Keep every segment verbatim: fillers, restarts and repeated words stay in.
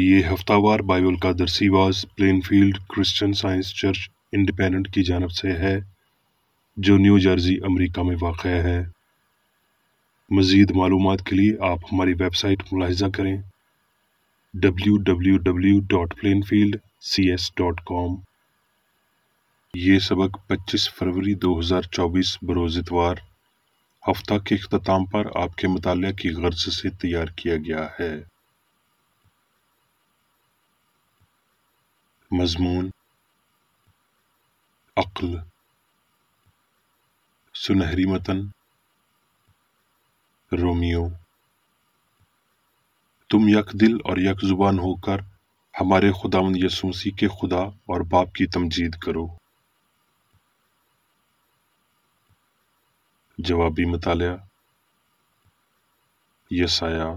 یہ ہفتہ وار بائبل کا درسی was Plainfield Christian science church independent کی جانب سے ہے جو نیو جرسی امریکہ میں واقع ہے۔ مزید معلومات کے لیے آپ ہماری ویب سائٹ ملاحظہ کریں W W W dot Plainfield C S dot com. یہ سبق پچیس فروری دو ہزار چوبیس بروز اتوار ہفتہ کے اختتام پر آپ کے مطالعہ کی غرض سے تیار کیا گیا ہے۔ مضمون: عقل۔ سنہری متن: رومیو۔ تم یک دل اور یک زبان ہو کر ہمارے خداوند یسوع مسیح کے خدا اور باپ کی تمجید کرو۔ جوابی مطالعہ: یسایہ۔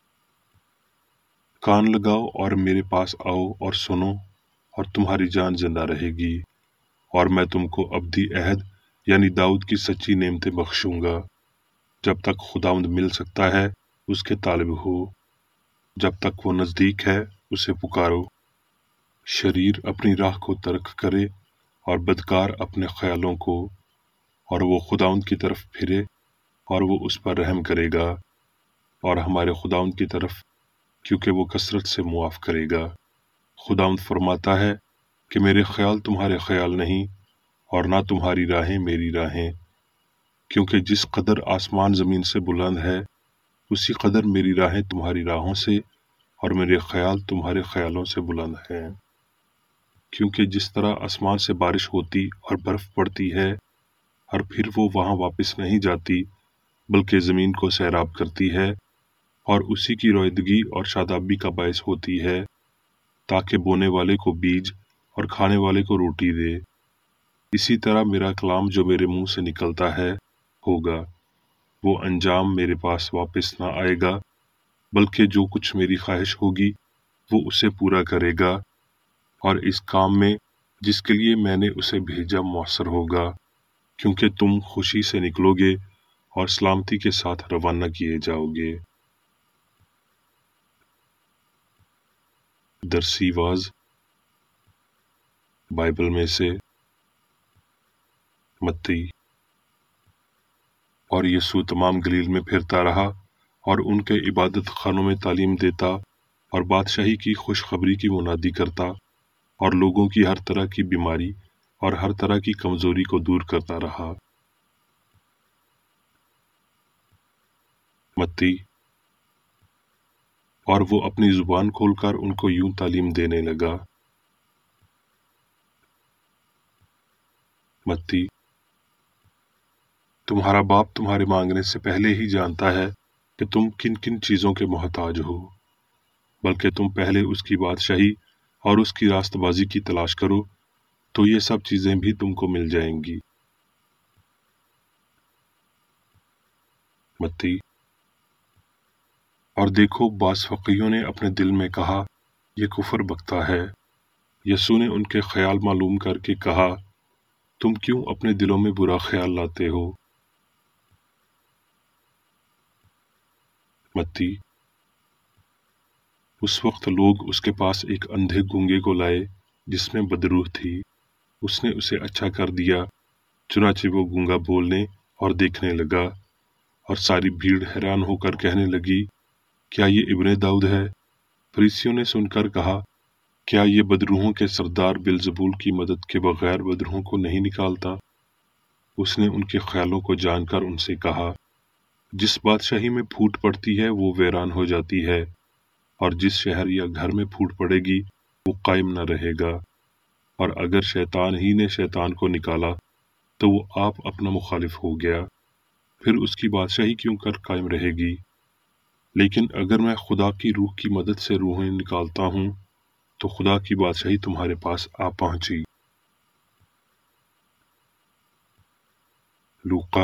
کان لگاؤ اور میرے پاس آؤ اور سنو، اور تمہاری جان زندہ رہے گی، اور میں تم کو ابدی عہد یعنی داؤد کی سچی نعمتیں بخشوں گا۔ جب تک خداوند مل سکتا ہے اس کے طالب ہو، جب تک وہ نزدیک ہے اسے پکارو۔ شریر اپنی راہ کو ترک کرے اور بدکار اپنے خیالوں کو، اور وہ خداوند کی طرف پھرے اور وہ اس پر رحم کرے گا، اور ہمارے خداوند کی طرف، کیونکہ وہ کثرت سے معاف کرے گا۔ خداوند فرماتا ہے کہ میرے خیال تمہارے خیال نہیں، اور نہ تمہاری راہیں میری راہیں، کیونکہ جس قدر آسمان زمین سے بلند ہے اسی قدر میری راہیں تمہاری راہوں سے اور میرے خیال تمہارے خیالوں سے بلند ہیں۔ کیونکہ جس طرح آسمان سے بارش ہوتی اور برف پڑتی ہے اور پھر وہ وہاں واپس نہیں جاتی بلکہ زمین کو سیراب کرتی ہے اور اسی کی رویدگی اور شادابی کا باعث ہوتی ہے، تاکہ بونے والے کو بیج اور کھانے والے کو روٹی دے، اسی طرح میرا کلام جو میرے منہ سے نکلتا ہے ہوگا، وہ انجام میرے پاس واپس نہ آئے گا، بلکہ جو کچھ میری خواہش ہوگی وہ اسے پورا کرے گا، اور اس کام میں جس کے لیے میں نے اسے بھیجا مؤثر ہوگا، کیونکہ تم خوشی سے نکلو گے اور سلامتی کے ساتھ روانہ کیے جاؤ گے۔ درسی واز بائبل میں سے متی۔ اور یسوع تمام گلیل میں پھرتا رہا اور ان کے عبادت خانوں میں تعلیم دیتا اور بادشاہی کی خوشخبری کی منادی کرتا اور لوگوں کی ہر طرح کی بیماری اور ہر طرح کی کمزوری کو دور کرتا رہا۔ متی۔ اور وہ اپنی زبان کھول کر ان کو یوں تعلیم دینے لگا۔ متی۔ تمہارا باپ تمہارے مانگنے سے پہلے ہی جانتا ہے کہ تم کن کن چیزوں کے محتاج ہو، بلکہ تم پہلے اس کی بادشاہی اور اس کی راست بازی کی تلاش کرو تو یہ سب چیزیں بھی تم کو مل جائیں گی۔ متی۔ اور دیکھو بعض فقیہوں نے اپنے دل میں کہا یہ کفر بکتا ہے۔ یسوع نے ان کے خیال معلوم کر کے کہا تم کیوں اپنے دلوں میں برا خیال لاتے ہو؟ متی۔ اس وقت لوگ اس کے پاس ایک اندھے گونگے کو لائے جس میں بدروح تھی، اس نے اسے اچھا کر دیا، چنانچہ وہ گونگا بولنے اور دیکھنے لگا، اور ساری بھیڑ حیران ہو کر کہنے لگی کیا یہ ابن داؤد ہے؟ فریسیوں نے سن کر کہا کیا یہ بدروحوں کے سردار بیلزبول کی مدد کے بغیر بدروحوں کو نہیں نکالتا؟ اس نے ان کے خیالوں کو جان کر ان سے کہا جس بادشاہی میں پھوٹ پڑتی ہے وہ ویران ہو جاتی ہے، اور جس شہر یا گھر میں پھوٹ پڑے گی وہ قائم نہ رہے گا، اور اگر شیطان ہی نے شیطان کو نکالا تو وہ آپ اپنا مخالف ہو گیا، پھر اس کی بادشاہی کیوں کر قائم رہے گی؟ لیکن اگر میں خدا کی روح کی مدد سے روحیں نکالتا ہوں تو خدا کی بادشاہی تمہارے پاس آ پہنچی۔ لوقا۔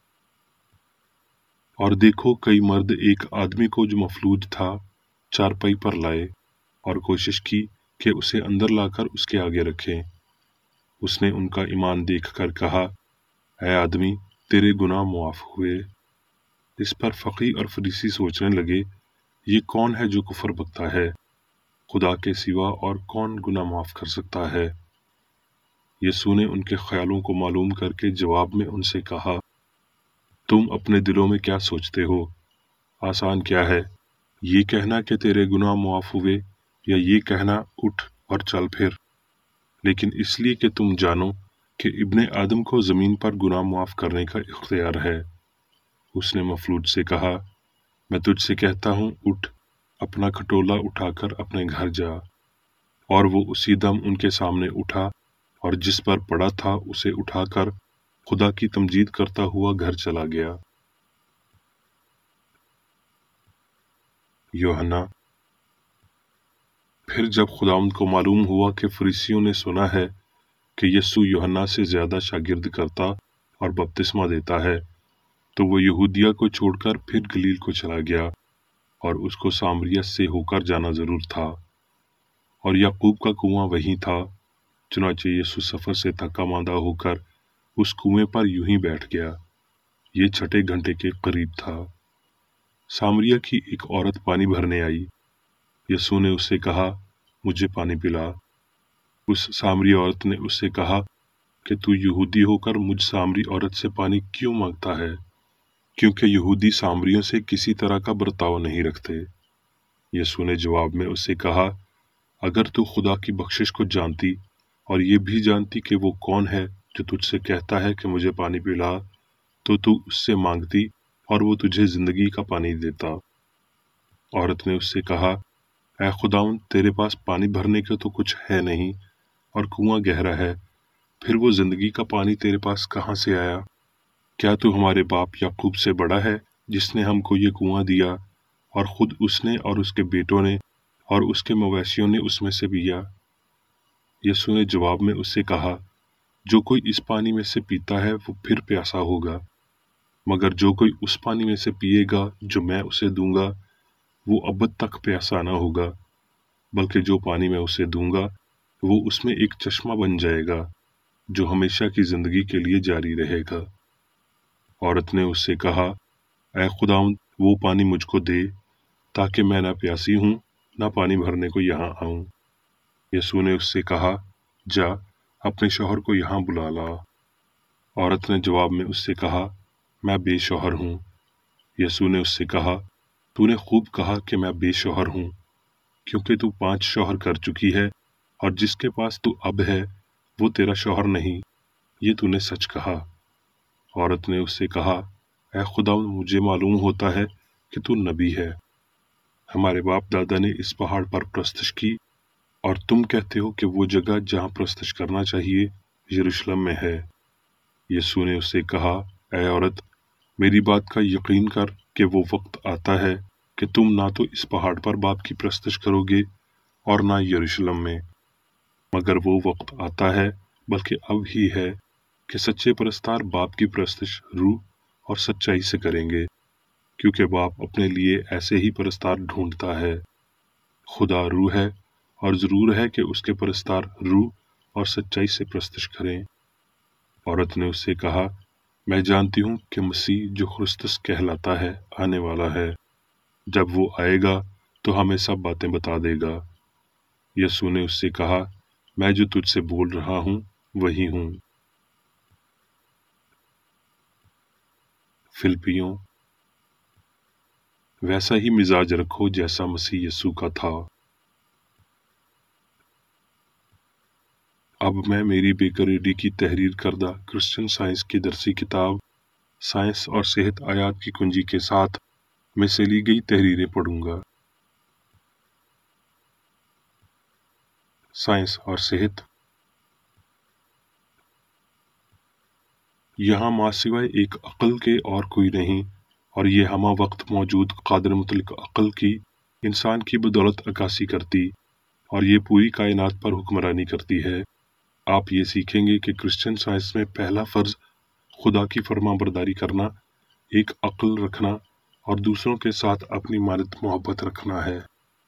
اور دیکھو کئی مرد ایک آدمی کو جو مفلوج تھا چارپائی پر لائے اور کوشش کی کہ اسے اندر لا کر اس کے آگے رکھیں۔ اس نے ان کا ایمان دیکھ کر کہا اے آدمی تیرے گناہ معاف ہوئے۔ اس پر فقی اور فریسی سوچنے لگے یہ کون ہے جو کفر بکتا ہے؟ خدا کے سوا اور کون گناہ معاف کر سکتا ہے؟ یسوع نے ان کے خیالوں کو معلوم کر کے جواب میں ان سے کہا، تم اپنے دلوں میں کیا سوچتے ہو؟ آسان کیا ہے، یہ کہنا کہ تیرے گناہ معاف ہوئے، یا یہ کہنا اٹھ اور چل پھر؟ لیکن اس لیے کہ تم جانو کہ ابن آدم کو زمین پر گناہ معاف کرنے کا اختیار ہے۔ اس نے مفلوج سے کہا، میں تجھ سے کہتا ہوں، اٹھ، اپنا کھٹولا اٹھا کر اپنے گھر جا۔ اور وہ اسی دم ان کے سامنے اٹھا، اور جس پر پڑا تھا اسے اٹھا کر خدا کی تمجید کرتا ہوا گھر چلا گیا۔ یوحنا۔ پھر جب خداوند کو معلوم ہوا کہ فریسیوں نے سنا ہے کہ یسوع یوحنا سے زیادہ شاگرد کرتا اور بپتسمہ دیتا ہے، تو وہ یہودیہ کو چھوڑ کر پھر گلیل کو چلا گیا، اور اس کو سامریہ سے ہو کر جانا ضرور تھا، اور یعقوب کا کنواں وہیں تھا۔ چنانچہ یسوع سفر سے تھکا ماندہ ہو کر اس کنویں پر یوں ہی بیٹھ گیا۔ یہ چھٹے گھنٹے کے قریب تھا۔ سامریہ کی ایک عورت پانی بھرنے آئی۔ یسوع نے اس سے کہا، مجھے پانی پلا۔ اس سامری عورت نے اس سے کہا کہ تو یہودی ہو کر مجھ سامری عورت سے پانی کیوں مانگتا ہے؟ کیونکہ یہودی سامریوں سے کسی طرح کا برتاؤ نہیں رکھتے۔ یسوع نے جواب میں اس سے کہا، اگر تو خدا کی بخشش کو جانتی اور یہ بھی جانتی کہ وہ کون ہے جو تجھ سے کہتا ہے کہ مجھے پانی پلا، تو تو اس سے مانگتی اور وہ تجھے زندگی کا پانی دیتا۔ عورت نے اس سے کہا، اے خداوند، تیرے پاس پانی بھرنے کا تو کچھ ہے نہیں، اور کنواں گہرا ہے، پھر وہ زندگی کا پانی تیرے پاس کہاں سے آیا؟ کیا تو ہمارے باپ یعقوب سے بڑا ہے، جس نے ہم کو یہ کنواں دیا، اور خود اس نے اور اس کے بیٹوں نے اور اس کے مویشیوں نے اس میں سے پیا؟ یسوع نے جواب میں اس سے کہا، جو کوئی اس پانی میں سے پیتا ہے وہ پھر پیاسا ہوگا، مگر جو کوئی اس پانی میں سے پیے گا جو میں اسے دوں گا، وہ ابد تک پیاسا نہ ہوگا، بلکہ جو پانی میں اسے دوں گا وہ اس میں ایک چشمہ بن جائے گا جو ہمیشہ کی زندگی کے لیے جاری رہے گا۔ عورت نے اس سے کہا، اے خداوند، وہ پانی مجھ کو دے تاکہ میں نہ پیاسی ہوں نہ پانی بھرنے کو یہاں آؤں۔ یسوع نے اس سے کہا، جا، اپنے شوہر کو یہاں بلا لا۔ عورت نے جواب میں اس سے کہا، میں بے شوہر ہوں۔ یسوع نے اس سے کہا، تو نے خوب کہا کہ میں بے شوہر ہوں، کیونکہ تو پانچ شوہر کر چکی ہے، اور جس کے پاس تو اب ہے وہ تیرا شوہر نہیں، یہ تو نے سچ کہا۔ عورت نے اس سے کہا، اے خداوند، مجھے معلوم ہوتا ہے کہ تو نبی ہے۔ ہمارے باپ دادا نے اس پہاڑ پر پرستش کی، اور تم کہتے ہو کہ وہ جگہ جہاں پرستش کرنا چاہیے یروشلم میں ہے۔ یسوع نے اس سے کہا، اے عورت، میری بات کا یقین کر کہ وہ وقت آتا ہے کہ تم نہ تو اس پہاڑ پر باپ کی پرستش کرو گے اور نہ یروشلم میں، مگر وہ وقت آتا ہے، بلکہ اب ہی ہے، کہ سچے پرستار باپ کی پرستش روح اور سچائی سے کریں گے، کیونکہ باپ اپنے لیے ایسے ہی پرستار ڈھونڈتا ہے۔ خدا روح ہے، اور ضرور ہے کہ اس کے پرستار روح اور سچائی سے پرستش کریں۔ عورت نے اس سے کہا، میں جانتی ہوں کہ مسیح جو خرسطس کہلاتا ہے آنے والا ہے، جب وہ آئے گا تو ہمیں سب باتیں بتا دے گا۔ یسوع نے اس سے کہا، میں جو تجھ سے بول رہا ہوں وہی ہوں۔ فلپیوں۔ ویسا ہی مزاج رکھو جیسا مسیح یسوع کا تھا۔ اب میں میری بیکر ایڈی کی تحریر کردہ کرسچن سائنس کی درسی کتاب سائنس اور صحت آیات کی کنجی کے ساتھ میں سے لی گئی تحریریں پڑھوں گا۔ سائنس اور صحت۔ یہاں ماں سوائے ایک عقل کے اور کوئی نہیں، اور یہ ہمہ وقت موجود قادر مطلق عقل کی انسان کی بدولت عکاسی کرتی اور یہ پوری کائنات پر حکمرانی کرتی ہے۔ آپ یہ سیکھیں گے کہ کرسچن سائنس میں پہلا فرض خدا کی فرما برداری کرنا، ایک عقل رکھنا اور دوسروں کے ساتھ اپنی مانت محبت رکھنا ہے۔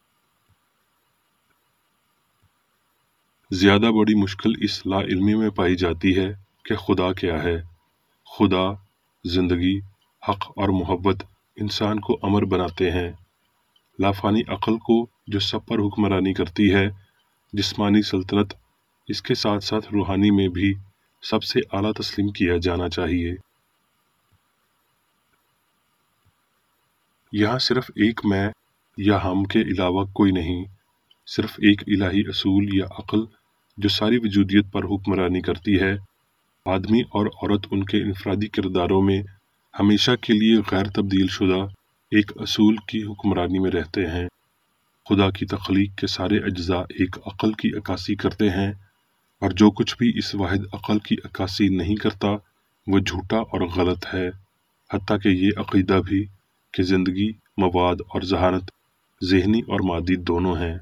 زیادہ بڑی مشکل اس لا علمی میں پائی جاتی ہے کہ خدا کیا ہے۔ خدا، زندگی، حق اور محبت انسان کو امر بناتے ہیں۔ لافانی عقل کو जो सब पर हुक्मरानी करती है। जिस्मानी सल्तनत, इसके साथ साथ रूहानी में भी सबसे आला तस्लीम किया जाना चाहिए। यहाँ सिर्फ एक मैं या हम के अलावा कोई नहीं, सिर्फ एक इलाही असूल या अक्ल जो सारी वजूदियत पर हुक्मरानी करती है। आदमी और औरत उनके इनफरादी किरदारों में हमेशा के लिए गैर तब्दील शुदा एक असूल की हुक्मरानी में रहते हैं। खुदा की तख्लीक के सारे अज्जा एक अक्ल की अक्कासी करते हैं, और जो कुछ भी इस वाहिद अक्ल की अक्कासी नहीं करता वो झूठा और गलत है। हत्ता कि ये अकीदा भी कि ज़िंदगी, मवाद और जहानत ज़हनी और मादी दोनों हैं।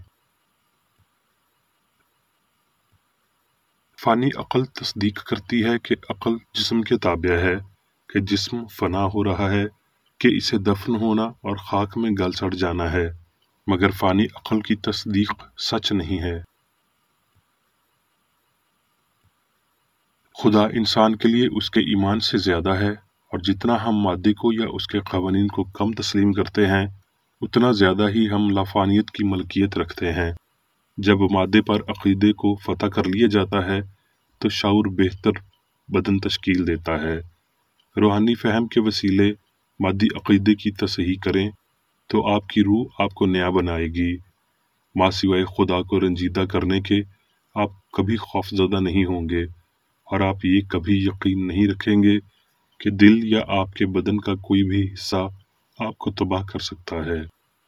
फ़ानी अक्ल तस्दीक करती है कि अक्ल जिस्म के ताबिया है, कि जिस्म फना हो रहा है, कि इसे दफन होना और खाक में गल सड़ जाना है, मगर फ़ानी अक्ल की तस्दीक सच नहीं है। खुदा इंसान के लिए उसके ईमान से ज़्यादा है, और जितना हम मादे को या उसके क़वानीन को कम तस्लीम करते हैं, उतना ज़्यादा ही हम लाफ़ानियत की मलकियत रखते हैं। जब मादे पर अक़ीदे को फ़तह कर लिया जाता है तो शाऊर बेहतर बदन तश्कील देता है। रूहानी फ़हम के वसीले मादी अक़ीदे की तसहीह करें तो आपकी रूह आपको नया बनाएगी। माँ सिवाय खुदा को रंजीदा करने के आप कभी खौफज़दा नहीं होंगे, और आप ये कभी यकीन नहीं रखेंगे कि दिल या आपके बदन का कोई भी हिस्सा आपको तबाह कर सकता है।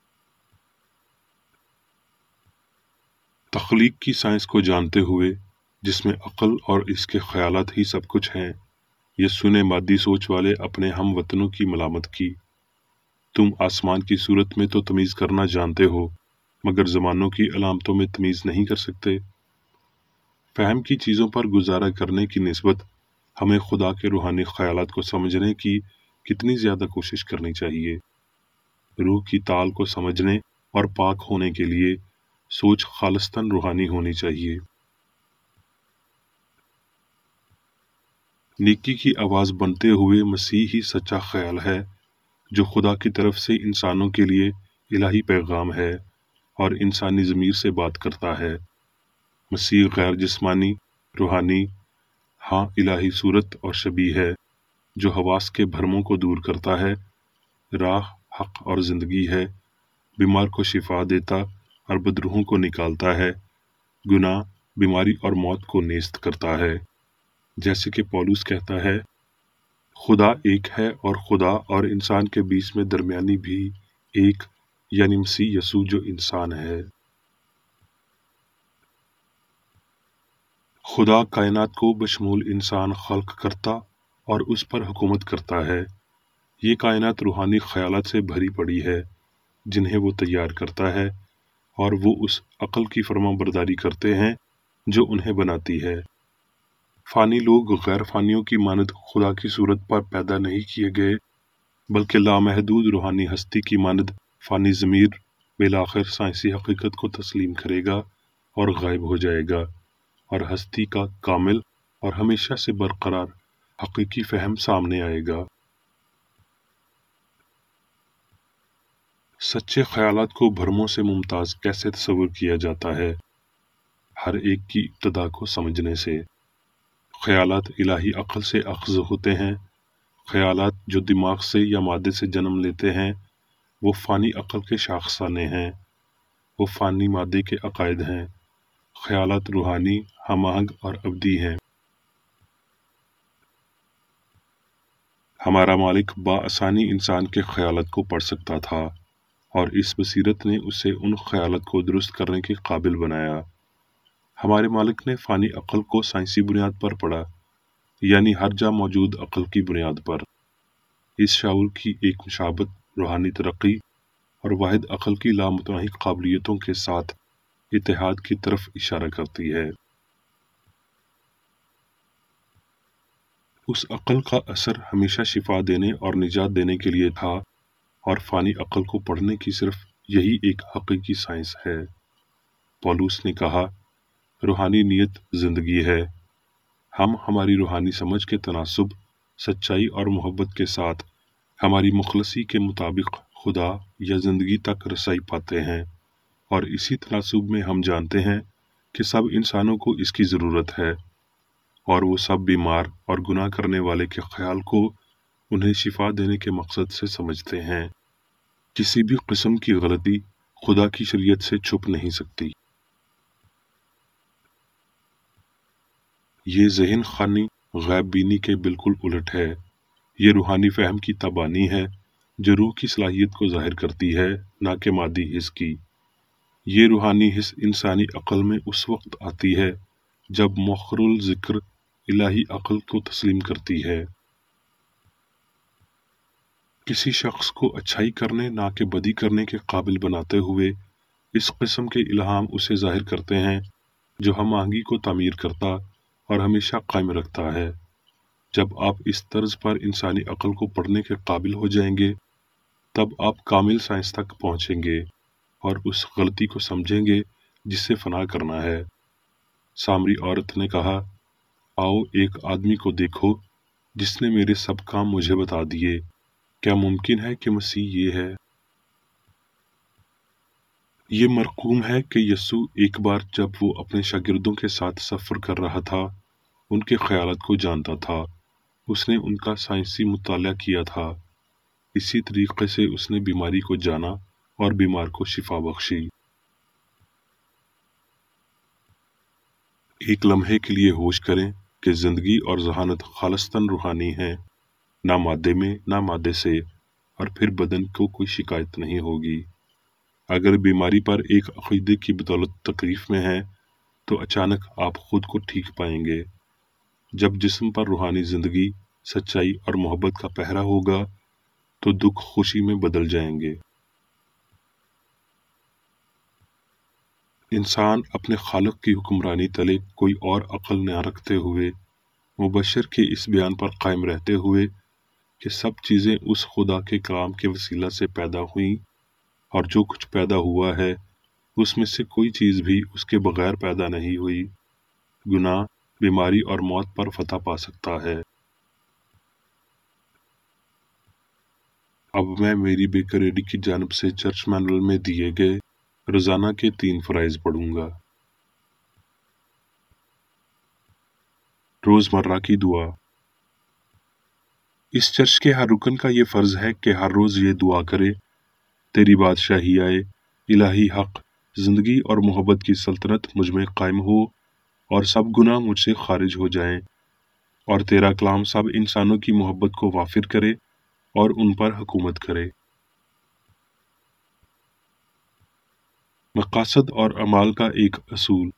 तख्लीक की साइंस को जानते हुए, जिसमें अक्ल और इसके ख्यालात ही सब कुछ हैं, यस्सु ने मादी सोच वाले अपने हम वतनों की मलामत की। तुम आसमान की सूरत में तो तमीज़ करना जानते हो, मगर ज़मानों की अलामतों में तमीज़ नहीं कर सकते। फ़हम की चीज़ों पर गुजारा करने की निस्बत हमें खुदा के रूहानी ख्यालात को समझने की कितनी ज़्यादा कोशिश करनी चाहिए। रूह की ताल को समझने और पाक होने के लिए सोच खालिस्तन रूहानी होनी चाहिए। नेकी की आवाज़ बनते हुए मसीह ही सच्चा ख्याल है, जो खुदा की तरफ से इंसानों के लिए इलाही पैगाम है और इंसानी ज़मीर से बात करता है। मसीह गैर जिस्मानी, रूहानी, हाँ इलाही सूरत और शबी है, जो हवास के भरमों को दूर करता है, राह, हक और ज़िंदगी है, बीमार को शिफा देता और बदरूहों को निकालता है, गुनाह, बीमारी और मौत को नेस्त करता है। जैसे कि पौलुस कहता है, खुदा एक है और खुदा और इंसान के बीच में दरमियानी भी एक, यानी मसीह यसू जो इंसान है। खुदा कायनात को बशमूल इंसान खल्क करता और उस पर हुकूमत करता है। ये कायनात रूहानी ख्यालात से भरी पड़ी है, जिन्हें वो तैयार करता है, और वो उस अक्ल की फरमाबरदारी करते हैं जो उन्हें बनाती है। फ़ानी लोग गैर फ़ानियों की मानद खुदा की सूरत पर पैदा नहीं किए गए, बल्कि लामहदूद रूहानी हस्ती की मानद फ़ानी ज़मीर बिलाखिर साइंसी हकीकत को तस्लीम करेगा और गायब हो जाएगा, और हस्ती का कामिल और हमेशा से बरकरार हकीकी फ़हम सामने आएगा। सच्चे ख्यालात को भरमों से मुमताज़ कैसे तस्वुर किया जाता है? हर एक की इब्तदा को समझने से। ख्यालात इलाही अक्ल से अख्ज़ होते हैं। ख्यालात जो दिमाग से या मादे से जन्म लेते हैं, वो फ़ानी अक्ल के शाखसाने हैं, वो फ़ानी मादे के अकायद हैं। ख्यालात रूहानी, हमाहंग और अबदी हैं। हमारा मालिक बाआसानी इंसान के ख्यालात को पढ़ सकता था, और इस बसीरत ने उसे उन ख्यालात को दुरुस्त करने के काबिल बनाया। हमारे मालिक ने फ़ानी अक्ल को साइंसी बुनियाद पर पढ़ा, यानी हर जा मौजूद अक्ल की बुनियाद पर। इस शाऊर की एक मुशाबत रूहानी तरक्की और वाहिद अक्ल की लामुतनाही काबिलियतों के साथ इत्तेहाद की तरफ इशारा करती है। उस अक्ल का असर हमेशा शिफा देने और निजात देने के लिए था, और फ़ानी अक्ल को पढ़ने की सिर्फ यही एक हकीकी साइंस है। पौलुस ने कहा, रूहानी नियत ज़िंदगी है। हम हमारी रूहानी समझ के तनासुब, सच्चाई और मोहब्बत के साथ हमारी मुखलसी के मुताबिक खुदा या ज़िंदगी तक रसाई पाते हैं। اور اسی تناسب میں ہم جانتے ہیں کہ سب انسانوں کو اس کی ضرورت ہے، اور وہ سب بیمار اور گناہ کرنے والے کے خیال کو انہیں شفا دینے کے مقصد سے سمجھتے ہیں۔ کسی بھی قسم کی غلطی خدا کی شریعت سے چھپ نہیں سکتی۔ یہ ذہن خوانی غیب بینی کے بالکل الٹ ہے۔ یہ روحانی فہم کی تبانی ہے جو روح کی صلاحیت کو ظاہر کرتی ہے، نہ کہ مادی حس کی۔ یہ روحانی حس انسانی عقل میں اس وقت آتی ہے جب مؤخر الذکر الہی عقل کو تسلیم کرتی ہے۔ کسی شخص کو اچھائی کرنے نہ کہ بدی کرنے کے قابل بناتے ہوئے اس قسم کے الہام اسے ظاہر کرتے ہیں جو ہم آہنگی کو تعمیر کرتا اور ہمیشہ قائم رکھتا ہے۔ جب آپ اس طرز پر انسانی عقل کو پڑھنے کے قابل ہو جائیں گے تب آپ کامل سائنس تک پہنچیں گے اور اس غلطی کو سمجھیں گے جس سے فنا کرنا ہے۔ سامری عورت نے کہا، آؤ ایک آدمی کو دیکھو جس نے میرے سب کام مجھے بتا دیے، کیا ممکن ہے کہ مسیح یہ ہے؟ یہ مرقوم ہے کہ یسوع ایک بار جب وہ اپنے شاگردوں کے ساتھ سفر کر رہا تھا ان کے خیالات کو جانتا تھا۔ اس نے ان کا سائنسی مطالعہ کیا تھا۔ اسی طریقے سے اس نے بیماری کو جانا اور بیمار کو شفا بخشی۔ ایک لمحے کے لیے ہوش کریں کہ زندگی اور ذہانت خالصتاً روحانی ہیں، نہ مادے میں نہ مادے سے، اور پھر بدن کو کوئی شکایت نہیں ہوگی۔ اگر بیماری پر ایک عقیدے کی بدولت تکلیف میں ہے تو اچانک آپ خود کو ٹھیک پائیں گے۔ جب جسم پر روحانی زندگی، سچائی اور محبت کا پہرا ہوگا تو دکھ خوشی میں بدل جائیں گے۔ انسان اپنے خالق کی حکمرانی تلے کوئی اور عقل نہ رکھتے ہوئے، مبشر کے اس بیان پر قائم رہتے ہوئے کہ سب چیزیں اس خدا کے کلام کے وسیلہ سے پیدا ہوئیں اور جو کچھ پیدا ہوا ہے اس میں سے کوئی چیز بھی اس کے بغیر پیدا نہیں ہوئی، گناہ، بیماری اور موت پر فتح پا سکتا ہے۔ اب میں میری بیکریڈی کی جانب سے چرچ مینول میں دیے گئے روزانہ کے تین فرائض پڑھوں گا۔ روزمرہ کی دعا۔ اس چرچ کے ہر رکن کا یہ فرض ہے کہ ہر روز یہ دعا کرے، تیری بادشاہی آئے، الہی حق، زندگی اور محبت کی سلطنت مجھ میں قائم ہو اور سب گناہ مجھ سے خارج ہو جائیں، اور تیرا کلام سب انسانوں کی محبت کو وافر کرے اور ان پر حکومت کرے۔ مقاصد اور اعمال کا ایک اصول۔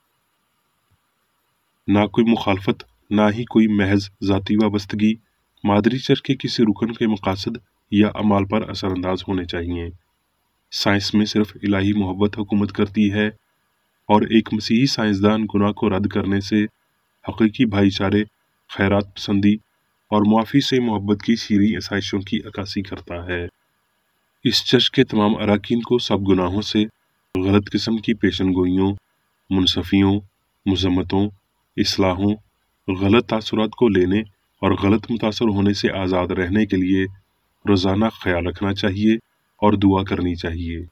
نہ کوئی مخالفت، نہ ہی کوئی محض ذاتی وابستگی مادری چرچ کے کسی رکن کے مقاصد یا اعمال پر اثر انداز ہونے چاہیے۔ سائنس میں صرف الہی محبت حکومت کرتی ہے، اور ایک مسیحی سائنسدان گناہ کو رد کرنے سے حقیقی بھائی چارے، خیرات پسندی اور معافی سے محبت کی شیریں آسائشوں کی عکاسی کرتا ہے۔ اس چرچ کے تمام اراکین کو سب گناہوں سے، غلط قسم کی پیشن گوئیوں، منصفیوں، مذمتوں، اصلاحوں، غلط تاثرات کو لینے اور غلط متاثر ہونے سے آزاد رہنے کے لیے روزانہ خیال رکھنا چاہیے اور دعا کرنی چاہیے۔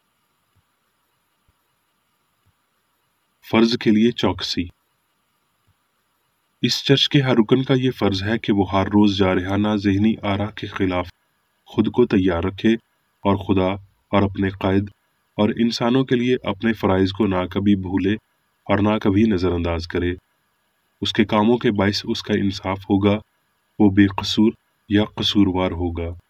فرض کے لیے چوکسی۔ اس چرچ کے ہر رکن کا یہ فرض ہے کہ وہ ہر روز جارحانہ ذہنی آراء کے خلاف خود کو تیار رکھے اور خدا اور اپنے قائد اور انسانوں کے لیے اپنے فرائض کو نہ کبھی بھولے اور نہ کبھی نظر انداز کرے۔ اس کے کاموں کے باعث اس کا انصاف ہوگا، وہ بے قصور یا قصوروار ہوگا۔